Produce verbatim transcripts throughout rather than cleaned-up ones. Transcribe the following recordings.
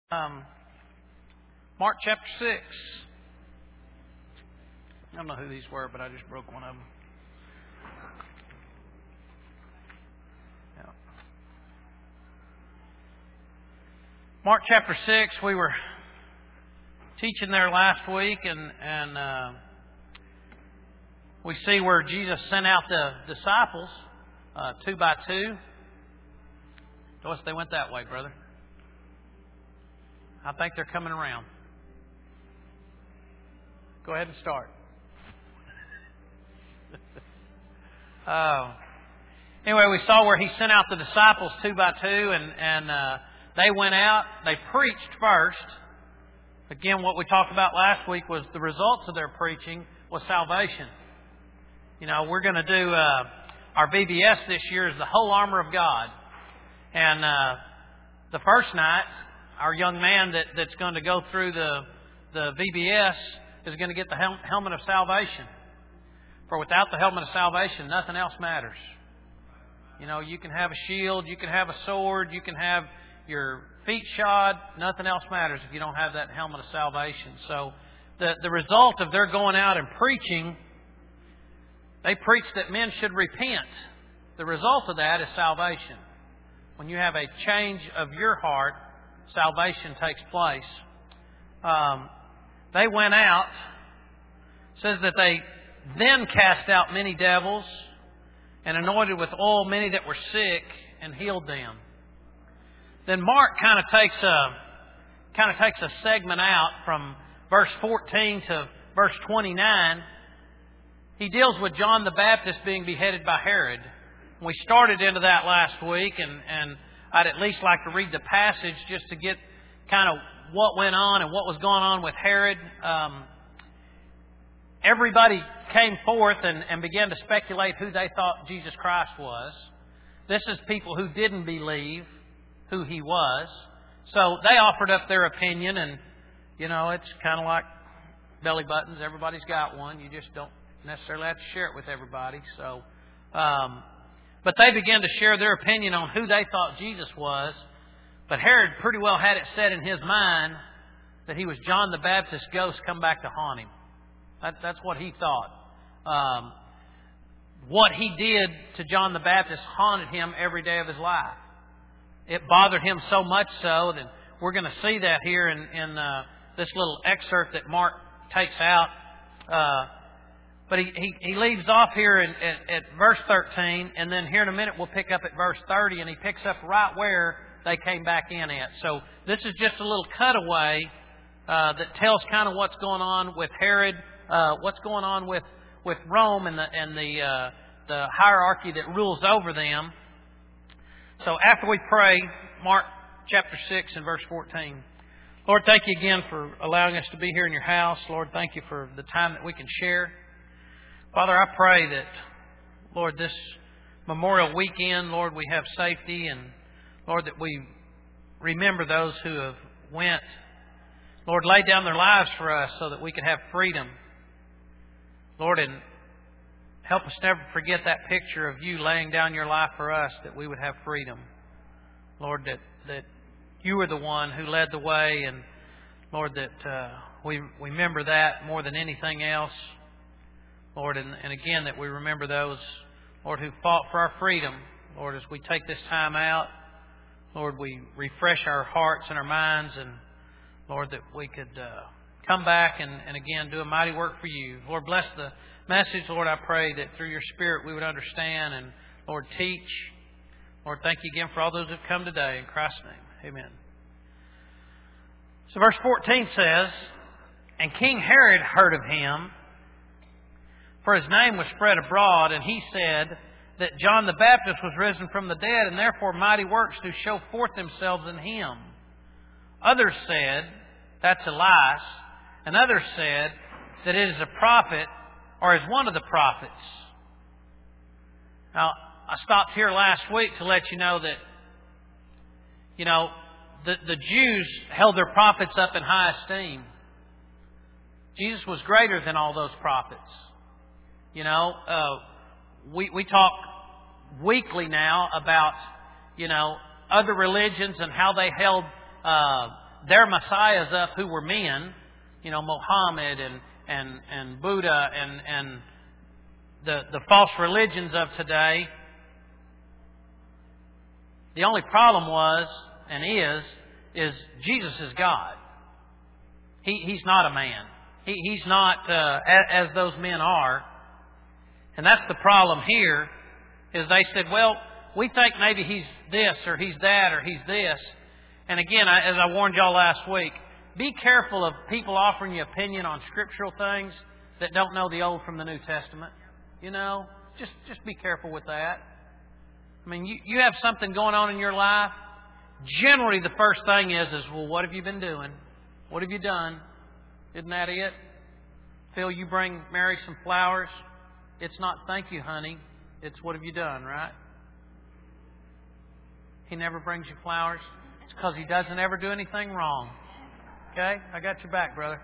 Um, Mark chapter six. I don't know who these were, but I just broke one of them. Yeah. Mark chapter six. We were teaching there last week, and and uh, we see where Jesus sent out the disciples uh, two by two. Notice they went that way, brother. I think they're coming around. Go ahead and start. uh, anyway, we saw where He sent out the disciples two by two, and, and uh, they went out. They preached first. Again, what we talked about last week was the results of their preaching was salvation. You know, we're going to do uh, our V B S this year is the whole armor of God. And uh, the first night, our young man that, that's going to go through the the V B S is going to get the hel- helmet of salvation. For without the helmet of salvation, nothing else matters. You know, you can have a shield, you can have a sword, you can have your feet shod. Nothing else matters if you don't have that helmet of salvation. So the, the result of their going out and preaching, they preached that men should repent. The result of that is salvation. When you have a change of your heart, salvation takes place. Um, they went out. It says that they then cast out many devils and anointed with oil many that were sick and healed them. Then Mark kind of takes a kind of takes a segment out from verse fourteen to verse twenty-nine. He deals with John the Baptist being beheaded by Herod. We started into that last week, and, and I'd at least like to read the passage just to get kind of what went on and what was going on with Herod. Um, everybody came forth and, and began to speculate who they thought Jesus Christ was. This is people who didn't believe who He was. So they offered up their opinion, and, you know, it's kind of like belly buttons. Everybody's got one. You just don't necessarily have to share it with everybody. So... Um, But they began to share their opinion on who they thought Jesus was. But Herod pretty well had it set in his mind that he was John the Baptist's ghost come back to haunt him. That, that's what he thought. Um, what he did to John the Baptist haunted him every day of his life. It bothered him so much so that we're going to see that here in, in uh, this little excerpt that Mark takes out. Uh, But he, he, he leaves off here in, at, at verse thirteen, and then here in a minute we'll pick up at verse thirty, and he picks up right where they came back in at. So this is just a little cutaway uh, that tells kind of what's going on with Herod, uh, what's going on with, with Rome and the and the uh, the hierarchy that rules over them. So after we pray, Mark chapter six and verse fourteen. Lord, thank you again for allowing us to be here in your house. Lord, thank you for the time that we can share. Father, I pray that, Lord, this Memorial Weekend, Lord, we have safety, and, Lord, that we remember those who have went, Lord, laid down their lives for us so that we could have freedom. Lord, and help us never forget that picture of you laying down your life for us, that we would have freedom. Lord, that, that you were the one who led the way, and, Lord, that uh, we remember that more than anything else. Lord, and, and again, that we remember those, Lord, who fought for our freedom. Lord, as we take this time out, Lord, we refresh our hearts and our minds, and, Lord, that we could uh, come back and, and again do a mighty work for you. Lord, bless the message. Lord, I pray that through your Spirit we would understand and, Lord, teach. Lord, thank you again for all those who have come today. In Christ's name, amen. So verse fourteen says, "And King Herod heard of him, for his name was spread abroad, and he said that John the Baptist was risen from the dead, and therefore mighty works do show forth themselves in him. Others said, that's Elias, and others said that it is a prophet, or is one of the prophets." Now, I stopped here last week to let you know that, you know, the, the Jews held their prophets up in high esteem. Jesus was greater than all those prophets. You know, uh, we we talk weekly now about, you know, other religions and how they held uh, their messiahs up who were men, you know, Mohammed and and and Buddha and and the the false religions of today. The only problem was and is is Jesus is God. He he's not a man. He he's not uh, as, as those men are. And that's the problem here. Is they said, well, we think maybe he's this or he's that or he's this. And again, I, as I warned y'all last week, be careful of people offering you opinion on scriptural things that don't know the Old from the New Testament. You know, just just be careful with that. I mean, you, you have something going on in your life. Generally, the first thing is, is, well, what have you been doing? What have you done? Isn't that it? Phil, you bring Mary some flowers. It's not thank you, honey. It's what have you done, right? He never brings you flowers. It's because he doesn't ever do anything wrong. Okay? I got your back, brother.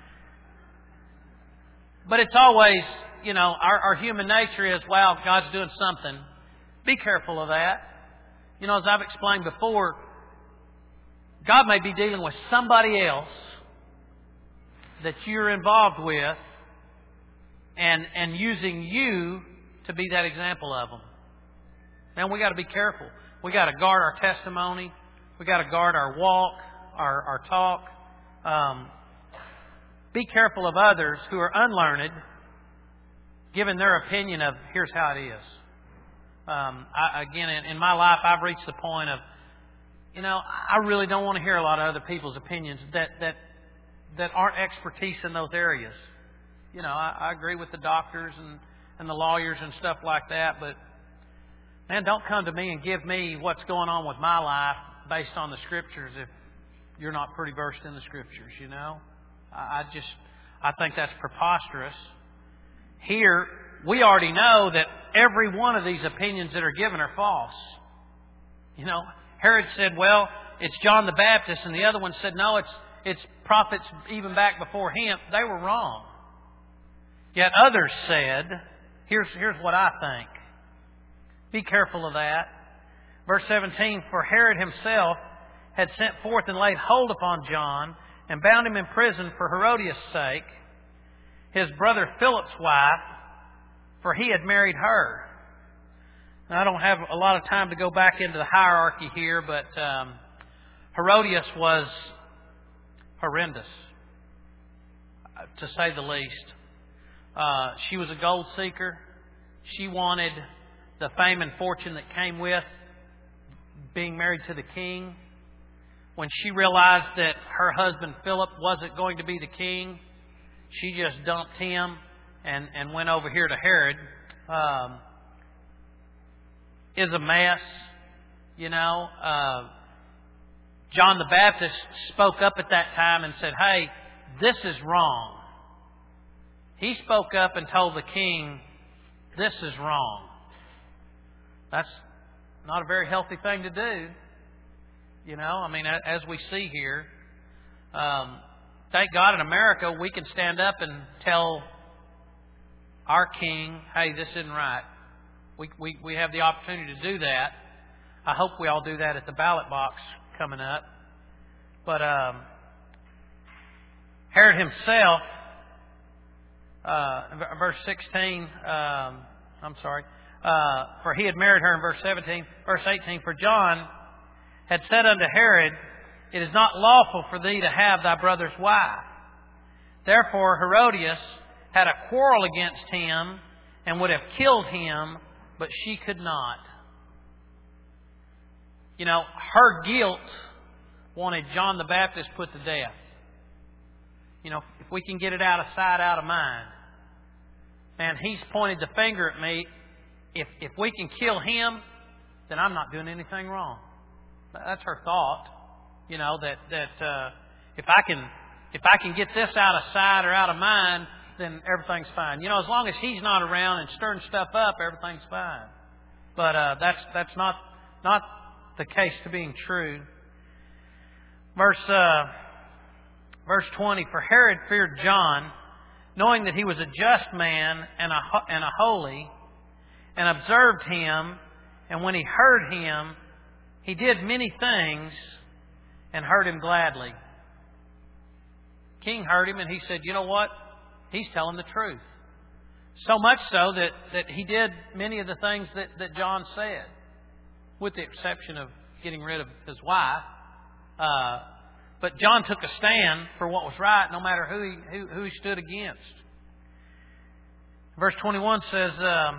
But it's always, you know, our, our human nature is, wow, God's doing something. Be careful of that. You know, as I've explained before, God may be dealing with somebody else that you're involved with and and using you to be that example of them. Man, we got to be careful. We got to guard our testimony. We got to guard our walk, our, our talk. Um, be careful of others who are unlearned, giving their opinion of here's how it is. Um, I, again, in, in my life, I've reached the point of, you know, I really don't want to hear a lot of other people's opinions that that that aren't expertise in those areas. You know, I, I agree with the doctors and, and the lawyers and stuff like that, but man, don't come to me and give me what's going on with my life based on the Scriptures if you're not pretty versed in the Scriptures, you know. I, I just, I think that's preposterous. Here, we already know that every one of these opinions that are given are false. You know, Herod said, well, it's John the Baptist, and the other one said, no, it's it's prophets even back before him. They were wrong. Yet others said, here's, here's what I think. Be careful of that. Verse seventeen, for Herod himself had sent forth and laid hold upon John and bound him in prison for Herodias' sake, his brother Philip's wife, for he had married her. Now, I don't have a lot of time to go back into the hierarchy here, but um, Herodias was horrendous, to say the least. Uh, she was a gold seeker. She wanted the fame and fortune that came with being married to the king. When she realized that her husband Philip wasn't going to be the king, she just dumped him and, and went over here to Herod. Um, is a mess, you know. Uh, John the Baptist spoke up at that time and said, hey, this is wrong. He spoke up and told the king, this is wrong. That's not a very healthy thing to do. You know, I mean, as we see here, um, thank God in America we can stand up and tell our king, hey, this isn't right. We, we, we have the opportunity to do that. I hope we all do that at the ballot box coming up. But um, Herod himself, uh, verse sixteen, um, I'm sorry, uh, for he had married her in verse seventeen. Verse eighteen, for John had said unto Herod, it is not lawful for thee to have thy brother's wife. Therefore Herodias had a quarrel against him and would have killed him, but she could not. You know, her guilt wanted John the Baptist put to death. You know, if we can get it out of sight, out of mind. Man, he's pointed the finger at me. If if we can kill him, then I'm not doing anything wrong. That's her thought. You know, that that uh, if I can if I can get this out of sight or out of mind, then everything's fine. You know, as long as he's not around and stirring stuff up, everything's fine. But uh, that's that's not not the case to being true. Verse uh, verse twenty. For Herod feared John, knowing that he was a just man and a and a holy, and observed him. And when he heard him, he did many things and heard him gladly. king heard him and he said, you know what? He's telling the truth. So much so that, that he did many of the things that, that John said, with the exception of getting rid of his wife. Uh, but John took a stand for what was right, no matter who he, who, who he stood against. Verse twenty-one says, um,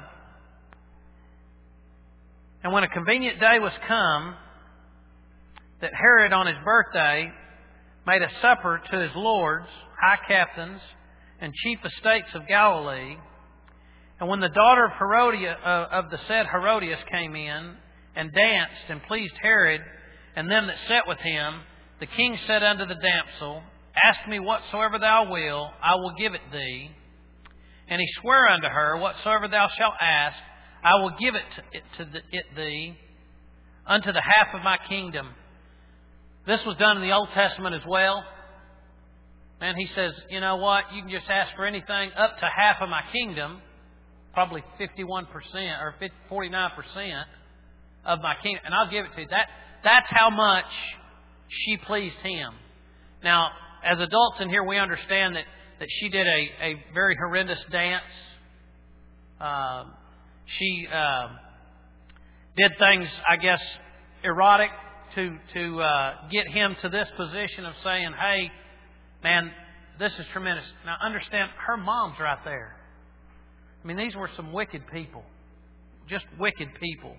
and when a convenient day was come, that Herod on his birthday made a supper to his lords, high captains, and chief estates of Galilee. And when the daughter of Herodias, uh, of the said Herodias came in, and danced, and pleased Herod, and them that sat with him, the king said unto the damsel, Ask me whatsoever thou wilt, I will give it thee. And he sware unto her, Whatsoever thou shalt ask, I will give it to, it to the, it thee, unto the half of my kingdom. This was done in the Old Testament as well. And he says, you know what, you can just ask for anything up to half of my kingdom, probably fifty-one percent or forty-nine percent of my kingdom, and I'll give it to you. That, that's how much she pleased him. Now, as adults in here, we understand that, that she did a, a very horrendous dance. Uh, she uh, did things, I guess, erotic to, to uh, get him to this position of saying, hey, man, this is tremendous. Now, understand, her mom's right there. I mean, these were some wicked people. Just wicked people.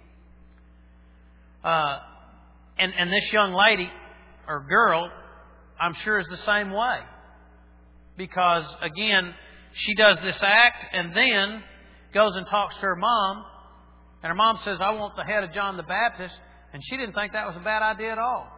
Uh, and, and this young lady, or girl, I'm sure is the same way. Because, again, she does this act and then goes and talks to her mom. And her mom says, I want the head of John the Baptist. And she didn't think that was a bad idea at all.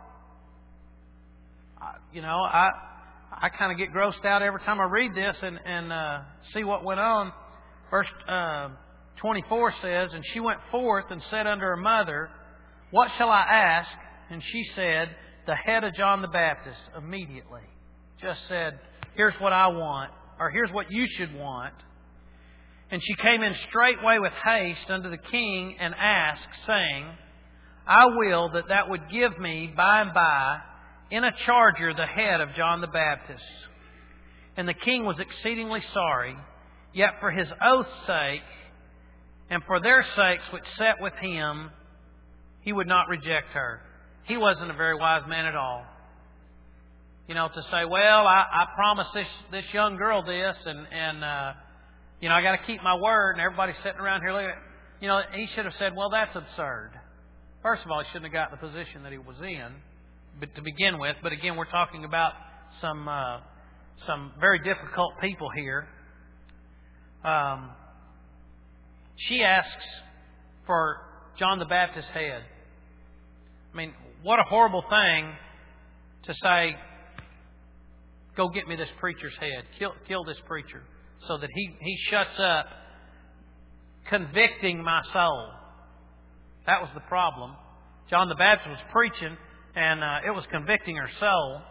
I, you know, I I kind of get grossed out every time I read this and, and uh, see what went on. Verse uh, twenty-four says, And she went forth and said unto her mother, What shall I ask? And she said, The head of John the Baptist. Immediately. Just said, here's what I want, or here's what you should want. And she came in straightway with haste unto the king and asked, saying, I will that thou would give me by and by in a charger the head of John the Baptist. And the king was exceedingly sorry, yet for his oath's sake, and for their sakes which sat with him, he would not reject her. He wasn't a very wise man at all. You know, to say, well, I, I promised this, this young girl this, and, and uh, you know, I got to keep my word, and everybody's sitting around here looking at it. You know, he should have said, well, that's absurd. First of all, he shouldn't have got the position that he was in but to begin with. But again, we're talking about some uh, some very difficult people here. Um, she asks for John the Baptist's head. I mean, what a horrible thing to say, go get me this preacher's head. Kill, kill this preacher so that he, he shuts up, convicting my soul. That was the problem. John the Baptist was preaching, and uh, it was convicting her soul.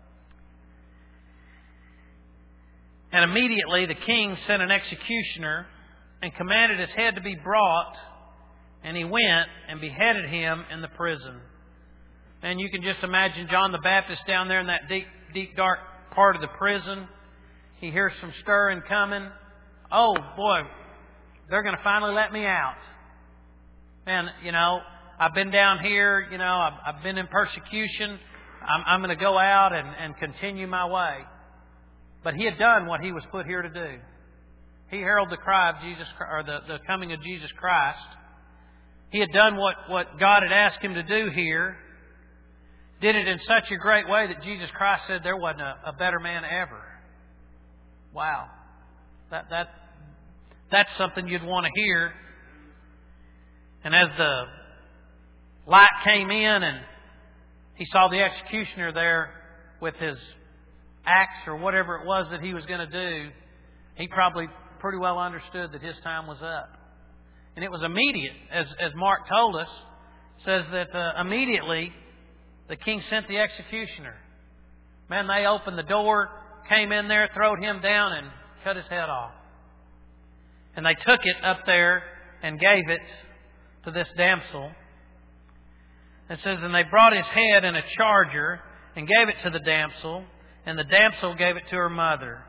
And immediately the king sent an executioner and commanded his head to be brought, and he went and beheaded him in the prison. And you can just imagine John the Baptist down there in that deep, deep, dark part of the prison. He hears some stirring coming. Oh, boy, they're going to finally let me out. And, you know, I've been down here, you know, I've, I've been in persecution. I'm, I'm going to go out and, and continue my way. But he had done what he was put here to do. He heralded the cry of Jesus, or the, the coming of Jesus Christ. He had done what, what God had asked him to do here. Did it in such a great way that Jesus Christ said there wasn't a, a better man ever. Wow. That, that, that's something you'd want to hear. And as the light came in and he saw the executioner there with his axe or whatever it was that he was going to do, he probably pretty well understood that his time was up. And it was immediate, as, as Mark told us, says that uh, immediately the king sent the executioner. Man, they opened the door, came in there, throwed him down, and cut his head off. And they took it up there and gave it to this damsel. It says, and they brought his head in a charger and gave it to the damsel. And the damsel gave it to her mother.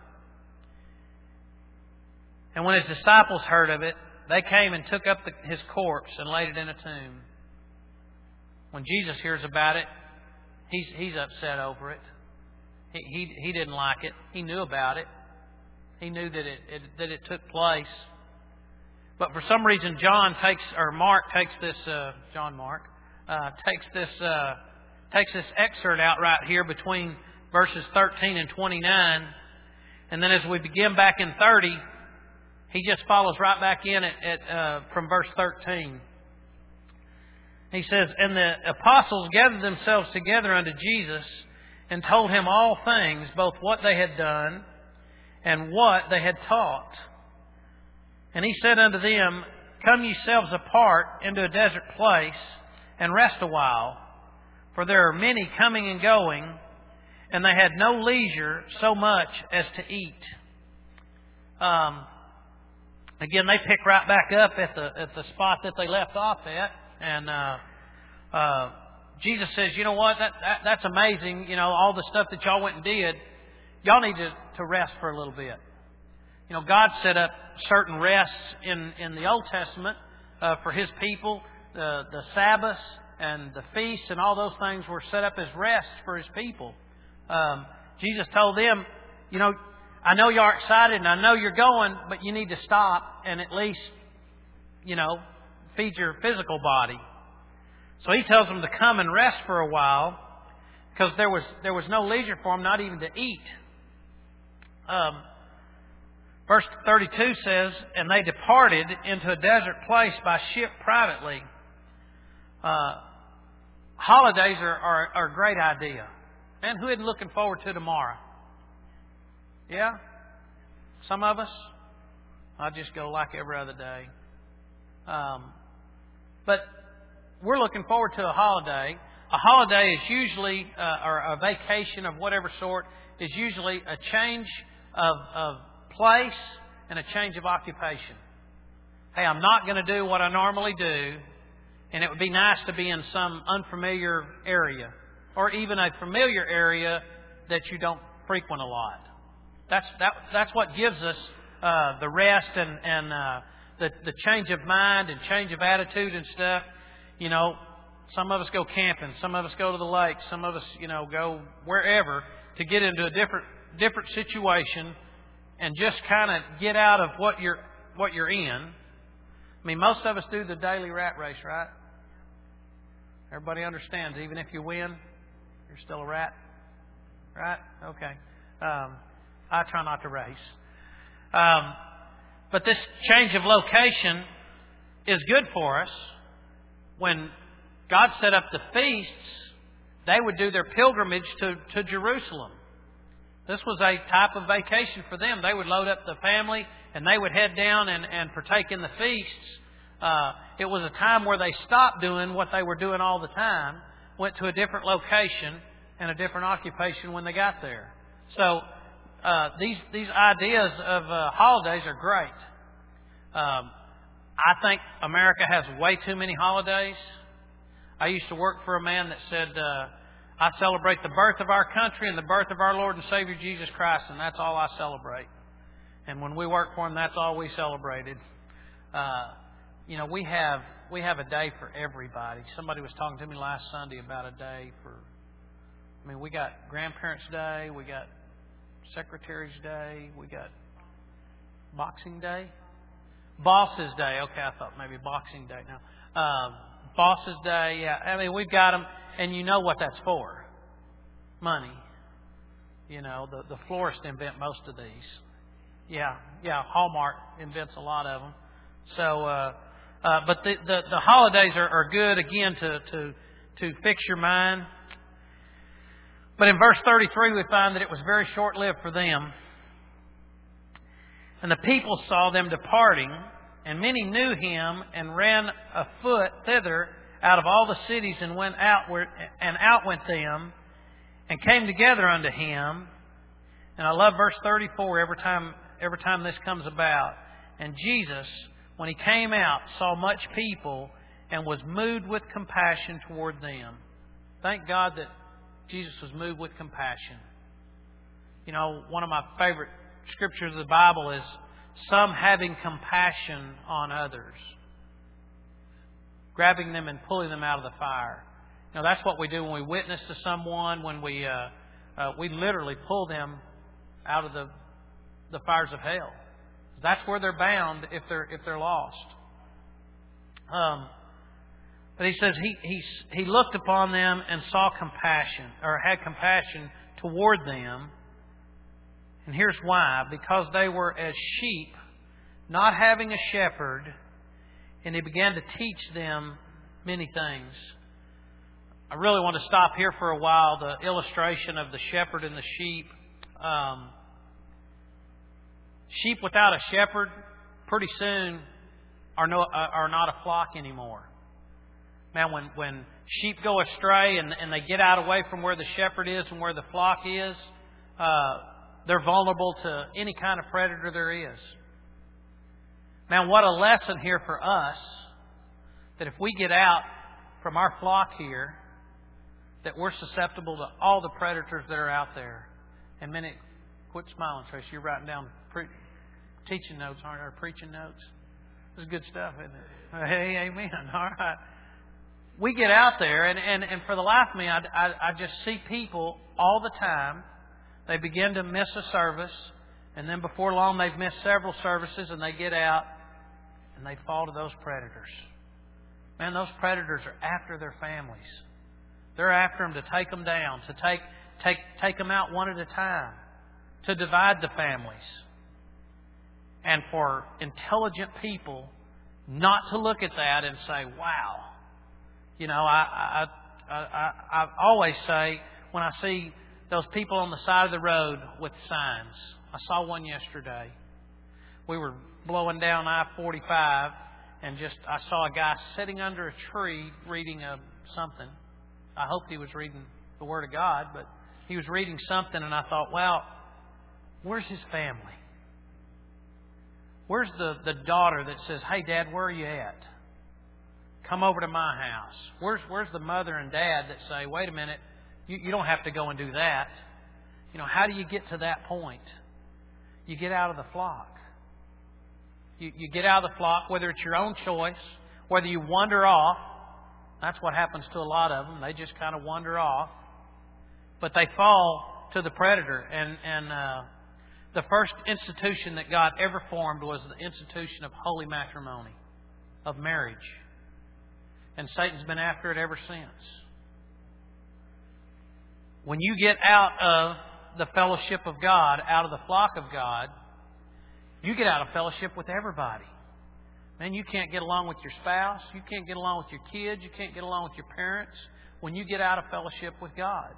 And when his disciples heard of it, they came and took up the, his corpse and laid it in a tomb. When Jesus hears about it, he's he's upset over it. He he, he didn't like it. He knew about it. He knew that it, it that it took place. But for some reason, John takes or Mark takes this uh, John Mark uh, takes this uh, takes this excerpt out right here between verses thirteen and twenty-nine, and then as we begin back in thirty, he just follows right back in at, at uh, from verse thirteen. He says, "And the apostles gathered themselves together unto Jesus, and told him all things, both what they had done and what they had taught. And he said unto them, Come yourselves apart into a desert place, and rest a while. For there are many coming and going, and they had no leisure so much as to eat." Um, again, they pick right back up at the at the spot that they left off at, and uh, uh, Jesus says, "You know what? That, that that's amazing. You know, all the stuff that y'all went and did. Y'all need to, to rest for a little bit. You know, God set up certain rests in in the Old Testament uh, for His people. The the Sabbaths and the feasts and all those things were set up as rests for His people." Um, Jesus told them, "You know, I know you are excited and I know you're going, but you need to stop and at least, you know, feed your physical body." So He tells them to come and rest for a while because there was there was no leisure for them, not even to eat. Um, verse thirty-two says, "And they departed into a desert place by ship privately." Uh, holidays are, are, are a great idea. Man, who isn't looking forward to tomorrow? Yeah? Some of us? I just go like every other day. Um, but we're looking forward to a holiday. A holiday is usually, uh, or a vacation of whatever sort, is usually a change of, of place and a change of occupation. Hey, I'm not going to do what I normally do, and it would be nice to be in some unfamiliar area, or even a familiar area that you don't frequent a lot. That's that. That's what gives us uh, the rest and and uh, the the change of mind and change of attitude and stuff. You know, some of us go camping, some of us go to the lake, some of us, you know, go wherever to get into a different different situation and just kind of get out of what you're what you're in. I mean, most of us do the daily rat race, right? Everybody understands. Even if you win, you're still a rat, right? Okay. Um, I try not to race. Um, but this change of location is good for us. When God set up the feasts, they would do their pilgrimage to, to Jerusalem. This was a type of vacation for them. They would load up the family and they would head down and, and partake in the feasts. Uh, it was a time where they stopped doing what they were doing all the time, went to a different location and a different occupation when they got there. So uh, these these ideas of uh, holidays are great. Um, I think America has way too many holidays. I used to work for a man that said, uh, "I celebrate the birth of our country and the birth of our Lord and Savior Jesus Christ, and that's all I celebrate." And when we worked for Him, that's all we celebrated. Uh, you know, we have we have a day for everybody. Somebody was talking to me last Sunday about a day for. I mean, we got Grandparents' Day, we got Secretary's Day, we got Boxing Day, Boss's Day. Okay, I thought maybe Boxing Day now. Um, Boss's Day, yeah. I mean, we've got them, and you know what that's for. Money. You know, the, the florists invent most of these. Yeah, yeah, Hallmark invents a lot of them. So, uh, uh, but the, the, the holidays are, are good, again, to, to, to fix your mind. But in verse thirty-three, we find that it was very short-lived for them. "And the people saw them departing, and many knew him, and ran afoot thither out of all the cities, and went outward, and out went them, and came together unto him." And I love verse thirty-four every time every time this comes about. "And Jesus, when He came out, saw much people, and was moved with compassion toward them." Thank God that Jesus was moved with compassion. You know, one of my favorite scriptures of the Bible is some having compassion on others, grabbing them and pulling them out of the fire. You know, that's what we do when we witness to someone, when we uh, uh, we literally pull them out of the the fires of hell. That's where they're bound if they're if they're lost. Um, but he says he he he looked upon them and saw compassion, or had compassion toward them. And here's why: because they were as sheep, not having a shepherd, and he began to teach them many things. I really want to stop here for a while. The illustration of the shepherd and the sheep. Um, sheep without a shepherd, pretty soon, are no are not a flock anymore. Man, when when sheep go astray and and they get out away from where the shepherd is and where the flock is, uh, they're vulnerable to any kind of predator there is. Man, what a lesson here for us, that if we get out from our flock here, that we're susceptible to all the predators that are out there. And many, quit smiling, Tracy. You're writing down pre- teaching notes, aren't you? Or preaching notes. This is good stuff, isn't it? Hey, amen. All right. We get out there, and, and, and for the life of me, I, I, I just see people all the time. They begin to miss a service, and then before long they've missed several services, and they get out, and they fall to those predators. Man, those predators are after their families. They're after them to take them down, to take take take them out one at a time, to divide the families. And for intelligent people not to look at that and say, "Wow," you know, I I I I, I always say when I see those people on the side of the road with signs. I saw one yesterday. We were blowing down I forty-five, and just I saw a guy sitting under a tree reading a something. I hoped he was reading the Word of God, but he was reading something, and I thought, well, where's his family? Where's the, the daughter that says, "Hey, Dad, where are you at? Come over to my house." Where's where's the mother and dad that say, "Wait a minute, you, you don't have to go and do that." You know, how do you get to that point? You get out of the flock. You, you get out of the flock, whether it's your own choice, whether you wander off. That's what happens to a lot of them. They just kind of wander off. But they fall to the predator. And, and uh, the first institution that God ever formed was the institution of holy matrimony, of marriage. And Satan's been after it ever since. When you get out of the fellowship of God, out of the flock of God, you get out of fellowship with everybody. Man, you can't get along with your spouse. You can't get along with your kids. You can't get along with your parents when you get out of fellowship with God.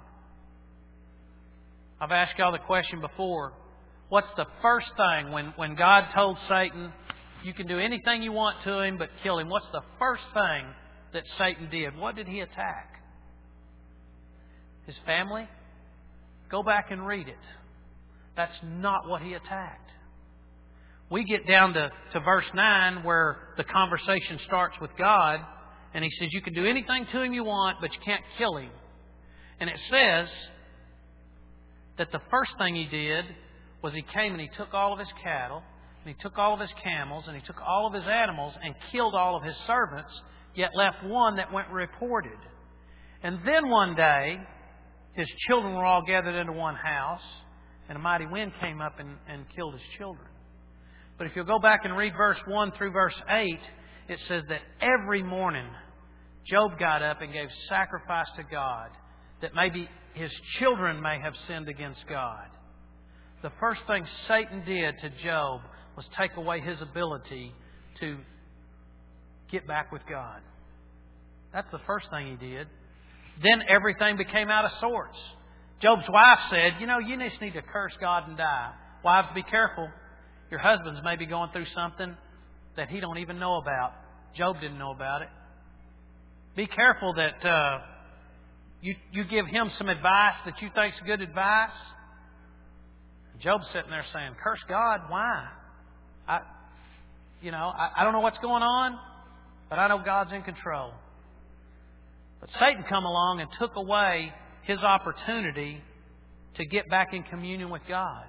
I've asked y'all the question before. What's the first thing when, when God told Satan, you can do anything you want to him but kill him? What's the first thing that Satan did? What did he attack? His family? Go back and read it. That's not what he attacked. We get down to, to verse nine where the conversation starts with God, and he says you can do anything to him you want, but you can't kill him. And it says that the first thing he did was he came and he took all of his cattle, and he took all of his camels, and he took all of his animals and killed all of his servants, yet left one that went reported. And then one day, his children were all gathered into one house, and a mighty wind came up and, and killed his children. But if you'll go back and read verse one through verse eight, it says that every morning Job got up and gave sacrifice to God, that maybe his children may have sinned against God. The first thing Satan did to Job was take away his ability to get back with God. That's the first thing he did. Then everything became out of sorts. Job's wife said, you know, you just need to curse God and die. Wives, be careful. Your husbands may be going through something that he don't even know about. Job didn't know about it. Be careful that uh, you you give him some advice that you think's good advice. Job's sitting there saying, "Curse God? Why? I, you know, I, I don't know what's going on, but I know God's in control." But Satan come along and took away his opportunity to get back in communion with God.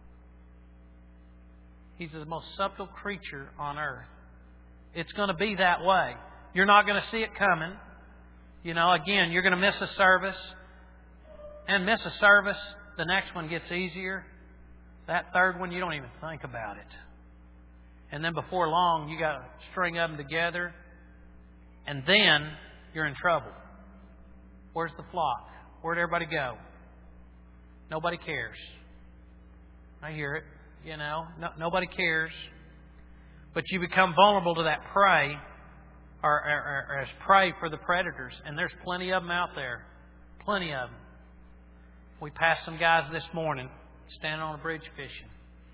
He's the most subtle creature on earth. It's going to be that way. You're not going to see it coming. You know, again, you're going to miss a service. And miss a service, the next one gets easier. That third one, you don't even think about it. And then before long, you got to string them together. And then you're in trouble. Where's the flock? Where'd everybody go? Nobody cares. I hear it. You know, no, nobody cares. But you become vulnerable to that prey, or, or, or as prey for the predators. And there's plenty of them out there. Plenty of them. We passed some guys this morning standing on a bridge fishing.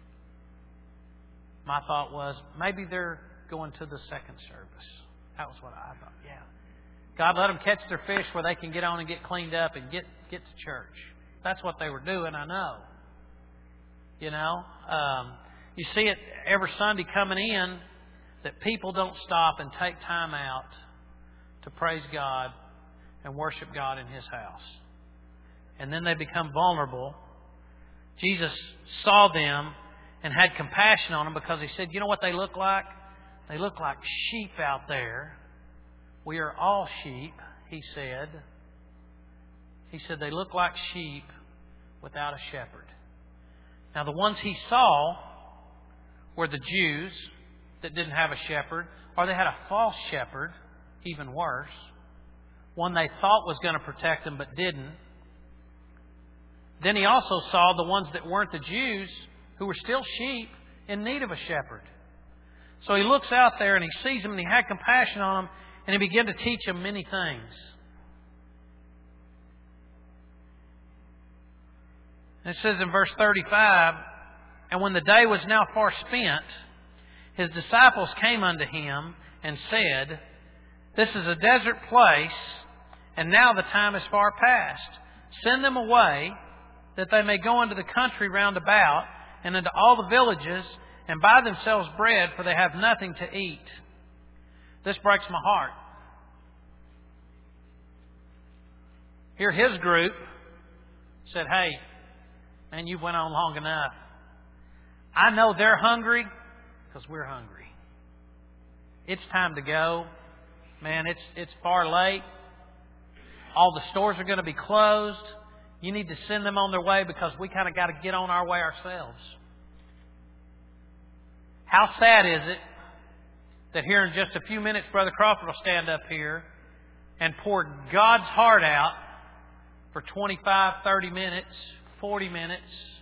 My thought was, maybe they're going to the second service. That was what I thought, yeah. God let them catch their fish where they can get on and get cleaned up and get, get to church. That's what they were doing, I know. You know, um, you see it every Sunday coming in that people don't stop and take time out to praise God and worship God in His house. And then they become vulnerable. Jesus saw them and had compassion on them because He said, you know what they look like? They look like sheep out there. We are all sheep, He said. He said they look like sheep without a shepherd. Now the ones He saw were the Jews that didn't have a shepherd, or they had a false shepherd, even worse. One they thought was going to protect them but didn't. Then He also saw the ones that weren't the Jews, who were still sheep in need of a shepherd. So He looks out there and He sees them and He had compassion on them and He began to teach them many things. And it says in verse thirty-five, and when the day was now far spent, His disciples came unto Him and said, this is a desert place, and now the time is far past. Send them away, that they may go into the country round about, and into all the villages, and buy themselves bread, for they have nothing to eat. This breaks my heart. Here His group said, hey, man, you went on long enough. I know they're hungry because we're hungry. It's time to go. Man, it's it's far late. All the stores are going to be closed. You need to send them on their way because we kind of got to get on our way ourselves. How sad is it that here in just a few minutes Brother Crawford will stand up here and pour God's heart out for twenty-five, thirty minutes, forty minutes,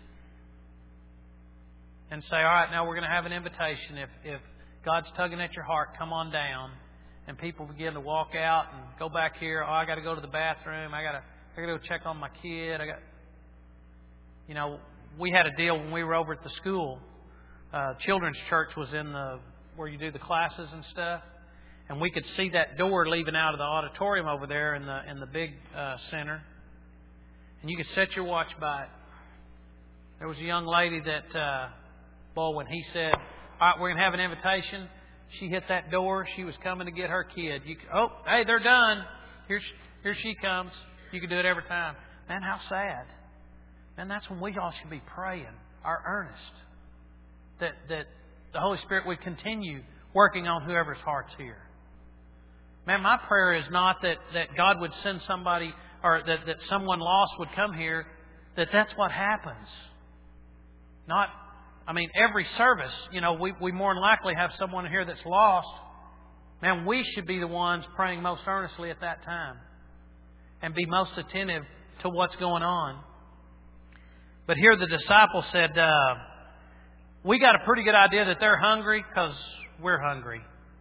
and say, all right, now we're going to have an invitation. If, if God's tugging at your heart, come on down. And people begin to walk out and go back here. Oh, I got to go to the bathroom. I got to I got to go check on my kid. I got, you know, we had a deal when we were over at the school. Uh, children's church was in the where you do the classes and stuff, and we could see that door leaving out of the auditorium over there in the in the big uh, center, and you could set your watch by it. There was a young lady that, uh, boy, when he said, "All right, we're going to have an invitation," she hit that door. She was coming to get her kid. You, oh, hey, they're done. Here, here she comes. You can do it every time. Man, how sad. Man, that's when we all should be praying, our earnest, that that the Holy Spirit would continue working on whoever's heart's here. Man, my prayer is not that, that God would send somebody or that, that someone lost would come here, that that's what happens. Not, I mean, every service, you know, we, we more than likely have someone here that's lost. Man, we should be the ones praying most earnestly at that time and be most attentive to what's going on. But here the disciples said, uh, we got a pretty good idea that they're hungry because we're hungry.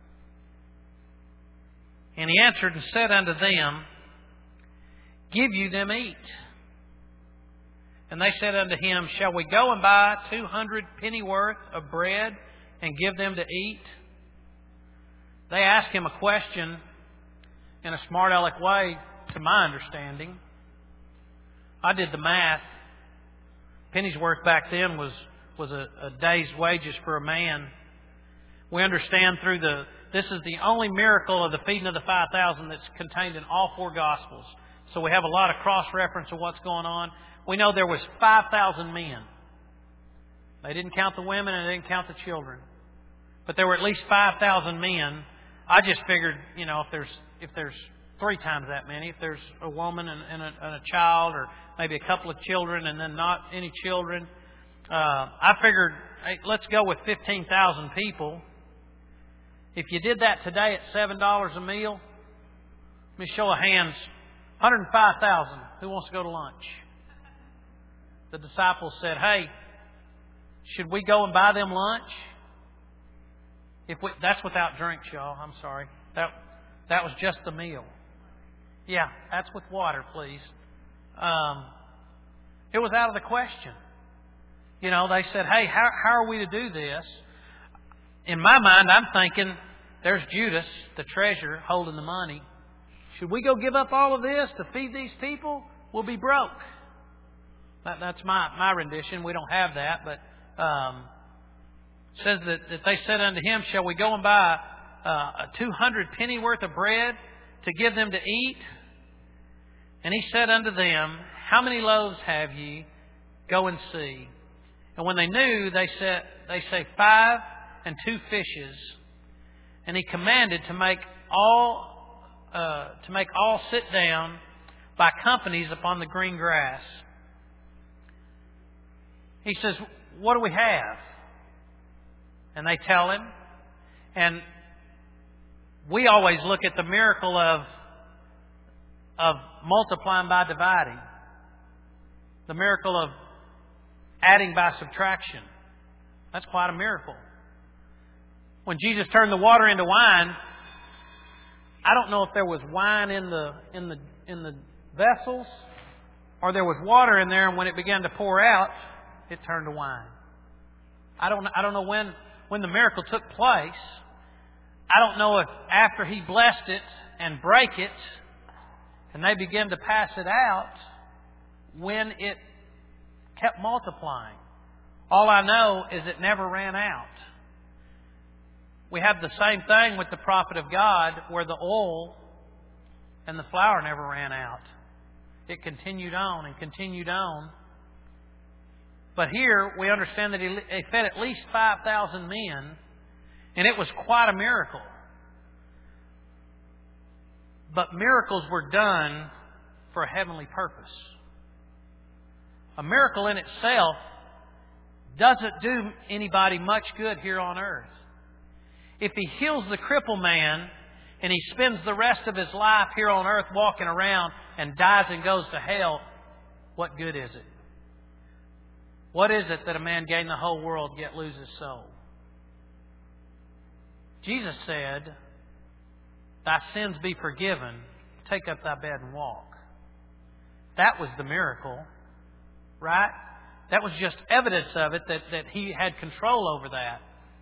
And He answered and said unto them, give you them eat. And they said unto Him, shall we go and buy two hundred pennyworth of bread and give them to eat? They asked Him a question in a smart aleck way, to my understanding. I did the math. Penny's worth back then was, was a, a day's wages for a man. We understand through the, this is the only miracle of the feeding of the five thousand that's contained in all four Gospels. So we have a lot of cross-reference of what's going on. we know there was five thousand men. They didn't count the women and they didn't count the children. But there were at least five thousand men. I just figured, you know, if there's if there's three times that many, if there's a woman and, and, a, and a child, or maybe a couple of children and then not any children, uh, I figured, hey, let's go with fifteen thousand people. If you did that today at seven dollars a meal, let me show of hands, one hundred five thousand. Who wants to go to lunch? The disciples said, hey, should we go and buy them lunch? If we, that's without drinks, y'all. I'm sorry. That that was just the meal. Yeah, that's with water, please. Um, it was out of the question. You know, they said, hey, how, how are we to do this? In my mind, I'm thinking, there's Judas, the treasurer, holding the money. Should we go give up all of this to feed these people? We'll be broke. That, that's my, my rendition. We don't have that, but um, it says that, that they said unto him, shall we go and buy uh, a two hundred penny worth of bread to give them to eat? And he said unto them, how many loaves have ye? Go and see. And when they knew, they said, they say five and two fishes. And he commanded to make all uh, to make all sit down by companies upon the green grass. He says, what do we have? And they tell him. And we always look at the miracle of, of multiplying by dividing. The miracle of adding by subtraction. That's quite a miracle. When Jesus turned the water into wine, I don't know if there was wine in the in the in the vessels or there was water in there, and when it began to pour out, it turned to wine. I don't I don't know when when the miracle took place. I don't know if after he blessed it and break it and they began to pass it out, when it kept multiplying. All I know is it never ran out. We have the same thing with the prophet of God, where the oil and the flour never ran out. It continued on and continued on. But here we understand that he fed at least five thousand men, and it was quite a miracle. But miracles were done for a heavenly purpose. A miracle in itself doesn't do anybody much good here on earth. If he heals the crippled man and he spends the rest of his life here on earth walking around and dies and goes to hell, what good is it? What is it that a man gain the whole world yet lose his soul? Jesus said, thy sins be forgiven, take up thy bed and walk. That was the miracle, right? That was just evidence of it, that, that he had control over that.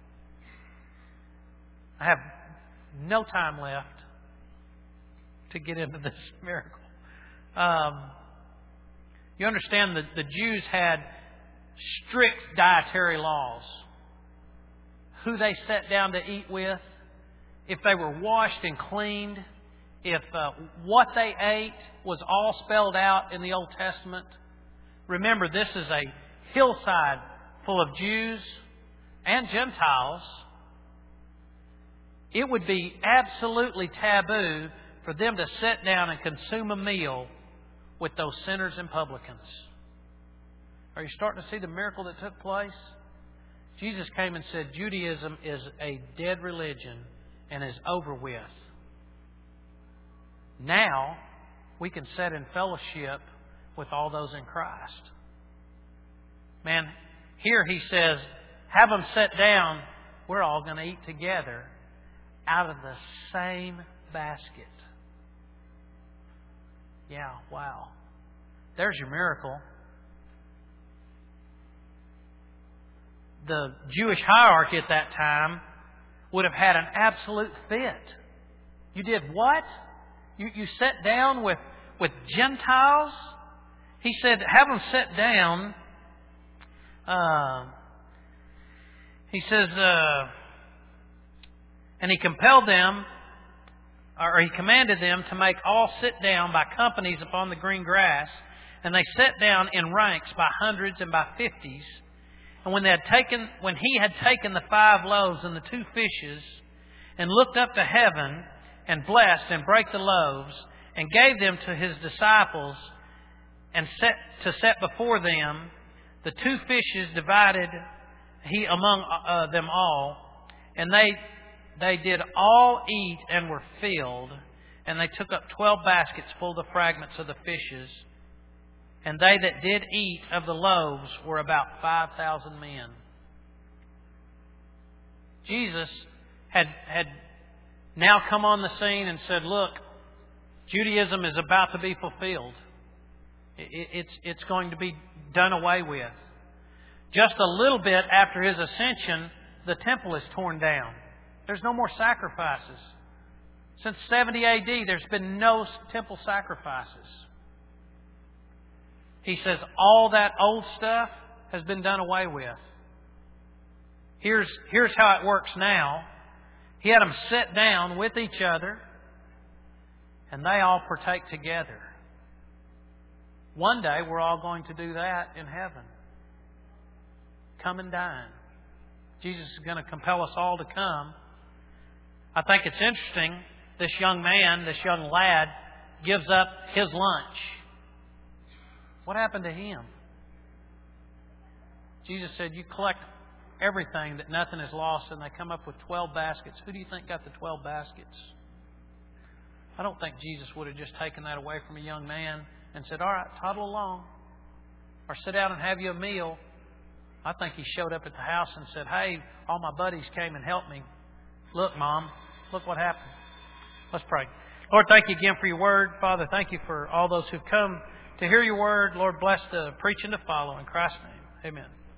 I have no time left to get into this miracle. Um, you understand that the Jews had strict dietary laws. Who they sat down to eat with, if they were washed and cleaned, if uh, what they ate was all spelled out in the Old Testament. Remember, this is a hillside full of Jews and Gentiles. It would be absolutely taboo for them to sit down and consume a meal with those sinners and publicans. Are you starting to see the miracle that took place? Jesus came and said Judaism is a dead religion and is over with. Now we can sit in fellowship with all those in Christ. Man, here he says, have them sit down. We're all going to eat together out of the same basket. Yeah, wow. There's your miracle. The Jewish hierarchy at that time would have had an absolute fit. You did what? You, you sat down with, with Gentiles? He said, have them sit down. Uh, he says, uh, and he compelled them, or he commanded them to make all sit down by companies upon the green grass. And they sat down in ranks by hundreds and by fifties. And when they had taken, when he had taken the five loaves and the two fishes, and looked up to heaven, and blessed, and brake the loaves, and gave them to his disciples, and set to set before them, the two fishes divided he among uh, them all, and they they did all eat and were filled, and they took up twelve baskets full of the fragments of the fishes. And they that did eat of the loaves were about five thousand men. Jesus had had now come on the scene and said, look, Judaism is about to be fulfilled. It's, it's going to be done away with. Just a little bit after His ascension, the temple is torn down. There's no more sacrifices. Since seventy A D, there's been no temple sacrifices. He says all that old stuff has been done away with. Here's, here's how it works now. He had them sit down with each other, and they all partake together. One day we're all going to do that in heaven. Come and dine. Jesus is going to compel us all to come. I think it's interesting, this young man, this young lad, gives up his lunch. What happened to him? Jesus said, you collect everything that nothing is lost, and they come up with twelve baskets. Who do you think got the twelve baskets? I don't think Jesus would have just taken that away from a young man and said, all right, toddle along, or sit down and have you a meal. I think he showed up at the house and said, hey, all my buddies came and helped me. Look, Mom, look what happened. Let's pray. Lord, thank you again for your word. Father, thank you for all those who've come to hear your word. Lord, bless the preaching to follow. In Christ's name, amen.